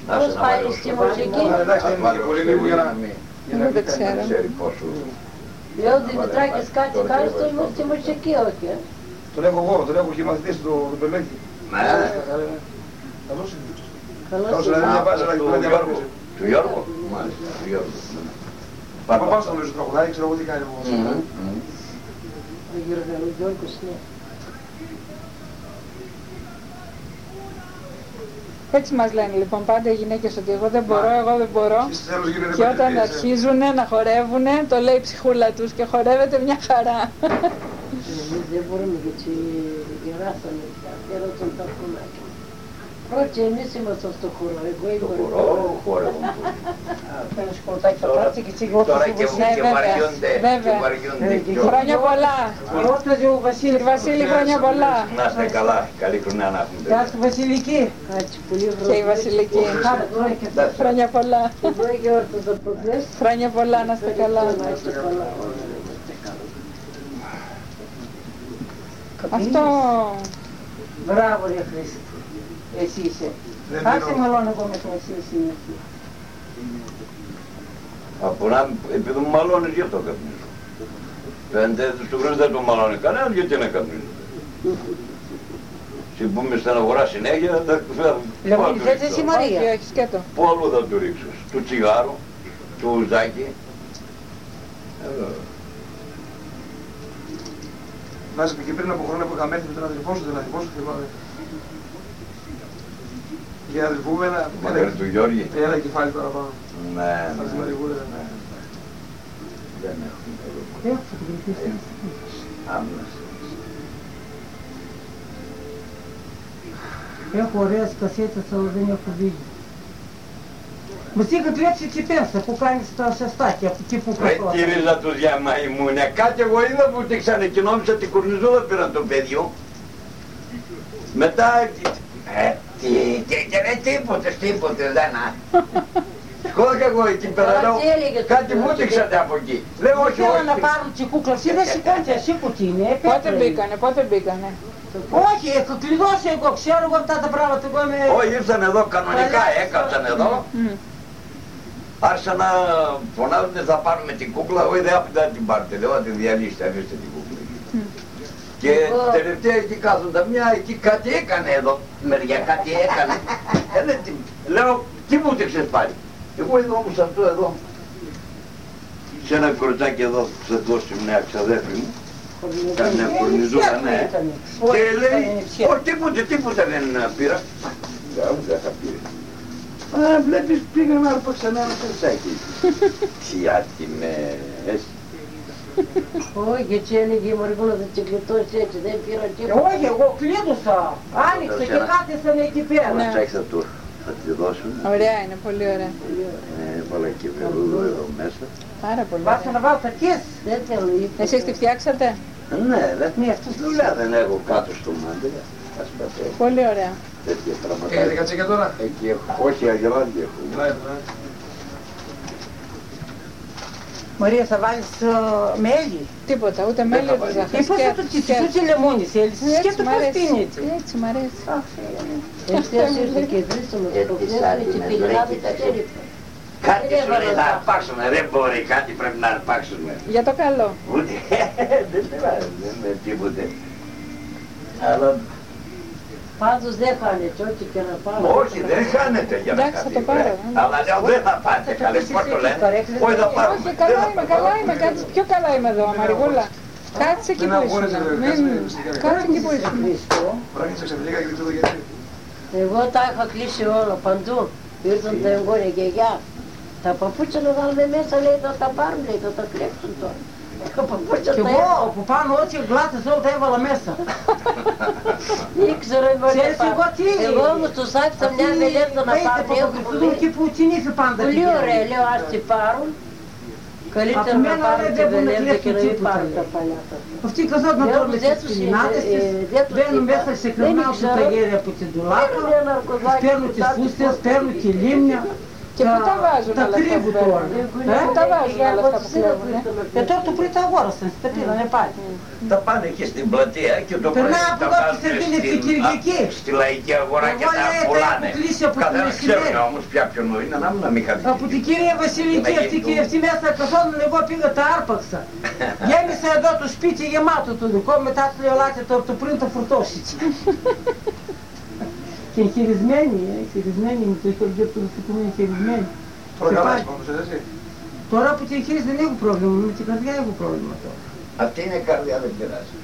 Πώς πάει στη μουσική? Εντάξει, δεν είναι πολύ λίγο για να Δεν ξέρω. ξέρει πόσο. Λέω Δημητράκης κάτι κάνει στη μουσική, όχι. Τον έχω εγώ, τον έχω και μαθητής του Πελέκη. Ναι. Καλώς είναι. Καλώς Καλώς είναι. είναι, δεν διαβάζει, αλλά και δεν διαβάζει. Του Γιώργου. Μάλιστα, του Γιώργου. Παπάς το νομίζω τραγουδάει, ξέρω εγώ τι κάνει. Ο Γιώργος, ναι. Έτσι μας λένε λοιπόν πάντα οι γυναίκες ότι εγώ δεν μπορώ, εγώ δεν μπορώ. Και όταν αρχίζουν να χορεύουν, το λέει η ψυχούλα τους και χορεύεται μια χαρά. Εμείς δεν μπορούμε γιατί γεράσαμε πια, γεράσαμε τα κουλάκια. Πρώτοι εμείς ήμασταν στο χορό, εγώ ήμουν. Χορεύουν. Παίρνεις κολτάκι θα πάρει και έτσι εγώ Τώρα και βαριούνται. Βέβαια. Χρόνια πολλά. Κύριε Βασίλη, χρόνια πολλά. Να είστε καλά, καλή χρονιά να έχουμε. Γεια σου Βασιλική. Κάτσε πολύ Και η Βασιλική. Χρόνια πολλά. Εγώ γιόρταζα προχθές. Χρόνια πολλά, να είστε καλά. Να είστε καλά. Αυτό... Μπράβο ρε Χρήση. Εσύ είσαι. Άσε μάλλον εγώ με το εσύ είναι εκεί. Από να, επειδή μου μαλώνεις γι' αυτό καπνίζω. Πέντε του χρόνου δεν το μαλώνει κανένας, γιατί να καπνίζω. Και που με στεναχωρά συνέχεια, θα Λοιπόν, θες εσύ Μαρία. Όχι, όχι, σκέτο. πού αλλού θα του ρίξω, του τσιγάρου, του ουζάκι. Βάζει και πριν από χρόνια που είχαμε έρθει με τον αδελφό σου, τον αδελφό σου θυμάμαι. Και αδελφούμενα, Μακάρι του Γιώργη. ένα κεφάλι παραπάνω. Ναι, Ας ναι. μαριγούλερα. Δεν έχουμε καλό. Έχω φωτογραφίσει. Άμυνας. Έχω ωραίες κασέτες, αλλά δεν έχω βίντεο. Μου στείλετε έτσι τσιπένσα που κάνεις τα σαστάκια, από εκεί που καθόταν. Ρε τη ρίζα του διαμαϊμούνια, κάτι εγώ είδα που τη ξανακοινόμισα την κουρνιζούλα πήραν το παιδί. Μετά... τίποτε δεν Σχόλια εγώ εκεί πέρα, λέω, κάτι μου έδειξατε από εκεί. Λέω όχι, Θέλω να όχι. πάρουν τσι κούκλα, εσύ δεν σηκώνεις εσύ που τι είναι. Πότε μπήκανε. Όχι, έχω κλειδώσει εγώ, ξέρω εγώ αυτά τα πράγματα, εγώ είμαι... Όχι, ήρθαν εδώ κανονικά, έκαψαν εδώ. Άρχισαν να φωνάζουν, θα πάρουμε την κούκλα, όχι δεν την πάρετε, λέω, την διαλύσετε, αφήστε την κούκλα. Και τελευταία εκεί κάθονταν μια, εκεί κάτι έκανε εδώ, μεριά κάτι έκανε. Λέω, τι μου έδειξες πάλι. Εγώ εδώ όμως αυτό εδώ, σε ένα κορτσάκι εδώ, θα δώσει μια ξαδέφρη μου. Κάνε κορνιζούλα, ναι. Και λέει, όχι τίποτα δεν πήρα. Δεν θα πήρε. Α, βλέπεις πήγα να άρπαξα ένα κορτσάκι. Τι άτιμες. Όχι, έτσι έλεγε η Μαργούλα, θα τσιγκλιτώσει έτσι, δεν πήρα τίποτα. Όχι, εγώ κλείδωσα, άνοιξα και κάθεσαν εκεί πέρα. Θα τη δώσουν. Ωραία είναι, πολύ ωραία. Βάλα και περούδο εδώ μέσα. Πάρα πολύ Βάζω ωραία. να βάλω τα κες. Δεν θέλω, είπε. Εσείς τη φτιάξατε. Ναι, αυτή δουλειά δεν έχω κάτω στο μάντελα. Ας πατώ. Πολύ ωραία. Τέτοια πράγματα. Έχετε κατσίκια τώρα. Εκεί έχω, όχι αγελάδι έχω. Μαρία, θα βάλεις μέλι. Τίποτα, ούτε μέλι, ούτε ζάχαρη. Πώς θα το τσίσεις, ούτε λεμόνι θέλεις. Σκέτο πώς είναι έτσι. Έτσι μ' αρέσει. Εχθές ήρθε και βρίσκομαι στο προχθές και πηγαινάδι τα έριπα. Κάτι σου λέει να αρπάξουμε, δεν μπορεί, κάτι πρέπει να αρπάξουμε. Για το καλό. Ούτε, δεν πειράζει, δεν είναι τίποτε. Αλλά Πάντως δεν χάνεται, ό,τι και να πάρω. όχι, δεν χάνεται για να Εντάξει, θα το χαθεί. πάρω. Αλλά λέω δεν θα πάτε καλέ, πώς το λένε. Όχι θα πάρουμε. Όχι, καλά είμαι, κάτσε πιο καλά είμαι εδώ, Μαριγούλα. Κάτσε εκεί που ήσουν. Κάτσε εκεί που ήσουν. Πράγματι ξαφνικά και δεν ξέρω γιατί. Εγώ τα είχα κλείσει όλα παντού. Ήρθαν τα εγγόνια και γεια. Τα παπούτσια να βάλουμε μέσα, λέει, θα τα πάρουν, λέει, θα τα κλέψουν τώρα. Τα παπούτσια Και τα εγώ έβαλα. που πάνω ό,τι γλάτες όλα τα έβαλα μέσα. Ήξερα, Ξέρεις εγώ τι. εγώ όμως τους άφησα μια βελέτα να πάρουν. Παπακριστούν εκεί που τσινήθη πάντα. Πολύ ωραία, λέω, ας τη πάρουν. Καλύτερα Από να μένα πάρουν δεν τη μπορούν να βελέτα και να κλέψουν μην τίποτα, πάρουν τα λέει. παλιά. Αυτοί καθόταν Λέω, τώρα με δεν τις τους πινινάτες δεν της, τους μπαίνουν είπα. μέσα σε Δεν κρεμάζουν ήξερα. τα γέρια από την Παίρνουν ντουλάπα, ένα αρκουδάκι παίρνουν που τις τα φούστες, τους παίρνουν τη λίμνια, Και πού τα βάζουν όλα αυτά που παίρνουν. Πού τα βάζουν όλα αυτά που κλέβουν. Τώρα το πρωί τα αγόρασαν, τα πήρανε πάλι. Τα πάνε εκεί στην πλατεία και το πρωί τα βάζουν στη λαϊκή αγορά και τα πουλάνε. Καθένα ξέρουν όμως πια ποιον είναι, να μην χαθεί. Από την κυρία Βασιλική αυτή μέσα καθόλου εγώ πήγα τα άρπαξα. Γέμισα εδώ το σπίτι γεμάτο το δικό, μετά του λέω λάτε το πριν το φορτώσετε. Και χειρισμένοι με το χωριό του Ρουφικού είναι χειρισμένοι. Τώρα που την χείριση δεν έχω πρόβλημα, με την καρδιά έχω πρόβλημα τώρα. Αυτή είναι καρδιά, δεν πειράζει.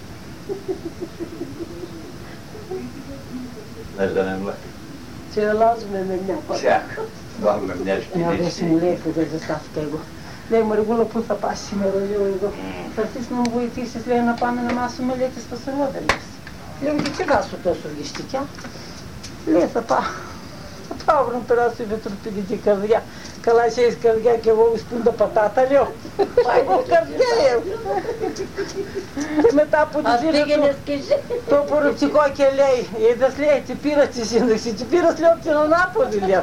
Λες δεν είναι βλάχη. Σε αλλάζουμε με μια φορά. Τσακ, βάλουμε μια Μια σπίτι. δέση μου λέει που δεν ζεστάθηκα εγώ. Λέει Μαριγούλα πού θα πας σήμερα, λέω εγώ. Θα έρθεις να μου βοηθήσεις, λέει, να πάμε να μάθουμε, λέει, τις πασαρόδελες. Λέω και τι σου τόσο γυστικιά. Λέει θα πάω. Θα πάω να περάσω η βετροπηγική καρδιά. Καλά εσύ έχεις καρδιά και εγώ ουσπούν τα πατάτα, λέω. Πάει εγώ καρδιά, λέω. Και μετά που της είδε το πορευτικό και λέει, είδες λέει, τι πήρα τη σύνταξη, τι πήρας λέω από την Ανάπολη, λέω.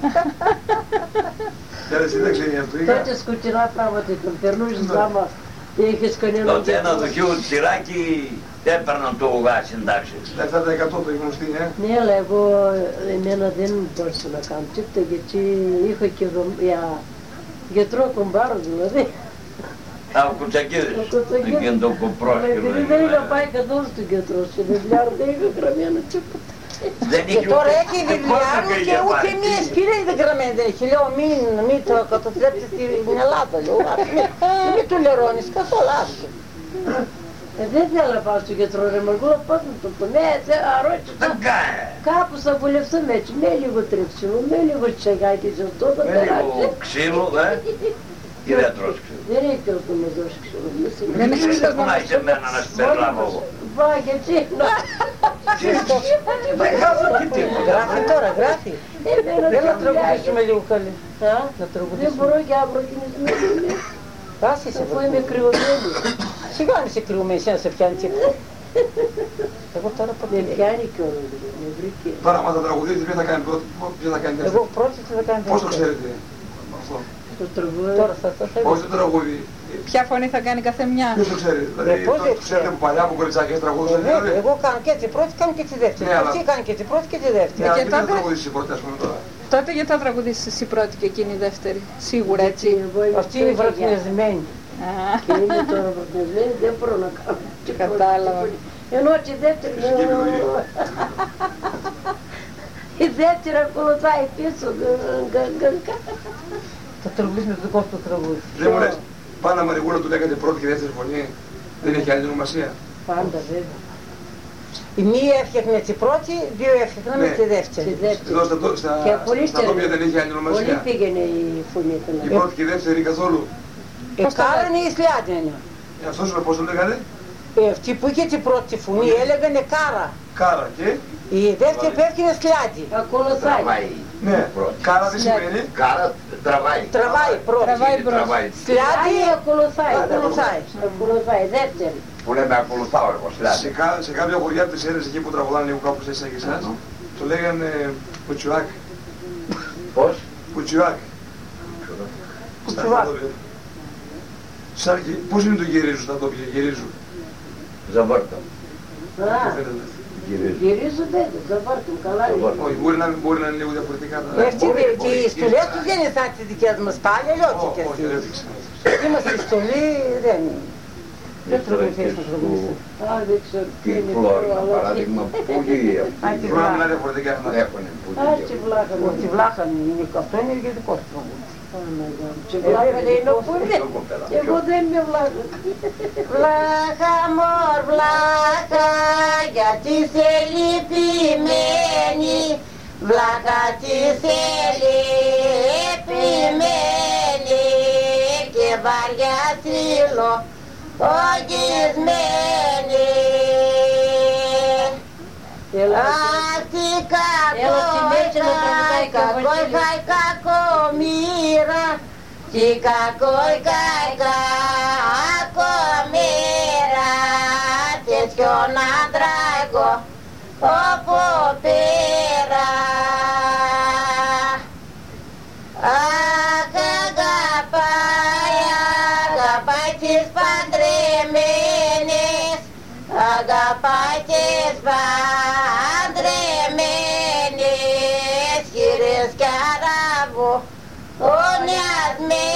Τότε σκοτεινά πράγματα τον περνούσες άμα είχες κανένα... Τότε ένα δοχείο τσιράκι έπαιρναν το ουγά συντάξεις. 7% το γνωστή, Ναι, αλλά εγώ εμένα δεν μπορούσα να κάνω τίποτα γιατί είχα και γιατρό κομπάρο δηλαδή. Από κουτσακίδες, εκείνο το κοπρόσκυλο. Δεν είχα πάει καθόλου στον γιατρό σε βιβλιάρο, δεν είχα γραμμένο τίποτα. Και τώρα έχει βιβλιάρο και ούτε μία σπίρα δεν γραμμένη δεν έχει. Λέω μην το καταστρέψεις στην Ελλάδα, λέω. Μην του λερώνεις καθόλου άσου. Δεν θέλω να πάω στον γιατρό ρε Μαργούλα, πώς να το πω, ναι, αρρώστησα. Δεν κάνει. Κάπου θα βουλευτούμε έτσι, με λίγο τρεξιμό, με λίγο τσαγάκι, αυτό θα Με περάσει. λίγο ξύλο, ή δεν τρως ξύλο. Δεν έχει ποιος να μας δώσει ξύλο. Δεν έχει ξύλο να Μα μας είσαι εμένα να σπερλάβω εγώ. Βάγε τσίχνα. Δεν χάσω και τίποτα. Γράφει τώρα, γράφει. Δεν να τραγουδήσουμε λίγο καλή. Δεν μπορώ και αυροκινησμένη. Άσε σε Αφού είμαι κρυωμένη. Σιγά να είσαι κρυωμένη, να σε πιάνει τίποτα. Εγώ τώρα ποτέ Με πιάνει κιόλας, με βρήκε. Τώρα άμα θα τραγουδείτε, ποιο θα κάνει πρώτο, ποιο θα κάνει Εγώ δεύτερο. πρώτη τι θα κάνει. Πώς το ξέρετε αυτό. Το τραγούδι. Τώρα θα το Πώς το τραγούδι. Ποια φωνή θα κάνει κάθε μια. Ποιος το ξέρει. Δηλαδή πώς το δεν ξέρετε ξέρω. από παλιά από κοριτσάκες τραγούδια. Βέβαια, εγώ κάνω και τη πρώτη, κάνω και τη δεύτερη. Ναι, αλλά- Αυτή κάνει και τη πρώτη και τη δεύτερη. Ναι, Και αλλά ποιος θα τότε- τραγουδήσει πρώτη ας πούμε τώρα. Τότε γιατί θα τραγουδήσεις εσύ πρώτη και εκείνη η δεύτερη. Σίγουρα έτσι. Εγώ είμαι Αυτή είναι φτωχιά. βρακινιασμένη. Α, Και είμαι τώρα βρακινιασμένη, δεν μπορώ να κάνω. τίποτα. Κατάλαβα. Ενώ και η δεύτερη... Φυσική επιλογή. Η δεύτερη ακολουθάει πίσω. Θα τραγουδήσει με το δικό του τραγούδι. Δεν μου λες, Πάνα Μαριγούλα του λέγατε πρώτη και δεύτερη φωνή. Δεν έχει άλλη ονομασία. Πάντα βέβαια. Η μία έφτιαχνε τη πρώτη, δύο έφτιαχναμε Ναι. τη δεύτερη. Στη δεύτερη. Εδώ Και πολύ στα τοπία δεν έχει άλλη Πολύ ονομασία. πήγαινε η φωνή του. Η πρώτη και η δεύτερη καθόλου. Κάρανε η Σλιάντινα. Αυτό σου πώς το λέγανε. Αυτή που είχε την πρώτη φωνή έλεγανε κάρα. Κάρα και. Η δεύτερη που έφτιανε Σλιάντι. Ακολουθάει. Τραβάει. Ναι. Πρώτη. Κάρα τι σημαίνει. Κάρα τραβάει. Τραβάει πρώτη. Τραβάει Τι μπρος. τραβάει. Σλιάντι Ακολουθάει. ακολουθάει. Ακολουθάει. Δεύτερη. Που λέμε ακολουθάω εγώ σλάτη. Σε κάποια χωριά της Έρευνας εκεί που τραγουδάνε λίγο κάπου σε εσάς και εσάς, το λέγανε Πουτσουάκ. Πώς? Πουτσουάκ. Πουτσουάκ. Πώς είναι το γυρίζου στα τοπία, γυρίζου. Ζαβόρτα. Α, Γυρίζω. γυρίζονται, δεν πάρουν καλά. Όχι, μπορεί να είναι λίγο διαφορετικά. Αυτή και οι στολές τους δεν είναι σαν τις δικές μας πάλι, αλλιώτικες. Όχι, δεν δείξα. Είμαστε στολή, δεν είναι. Δεν τραγουδείς να τραγουδείς. Α, δεν ξέρω. Και η Φλόρινα, παράδειγμα, πολύ τη Μπορεί να βλάχα. είναι διαφορετικά. έχουν Άτσι βλάχα μου. Τη βλάχα είναι, αυτό είναι ειδικό τραγούδι. Και βλάχα λέει είναι όπου είναι. Εγώ δεν είμαι βλάχα. Βλάχα μωρ βλάχα, γιατί σε λυπημένη, βλάχα τι σε λυπημένη και βαριά στήλο ογισμένη. Αυτή κακόι χαϊ κακομήρα, τι κακόι χαϊ κακομήρα, τέτοιον άντρα εγώ όπου πήρα. καπάκες παντρεμένες, χείρες κι αραβωνιασμένες.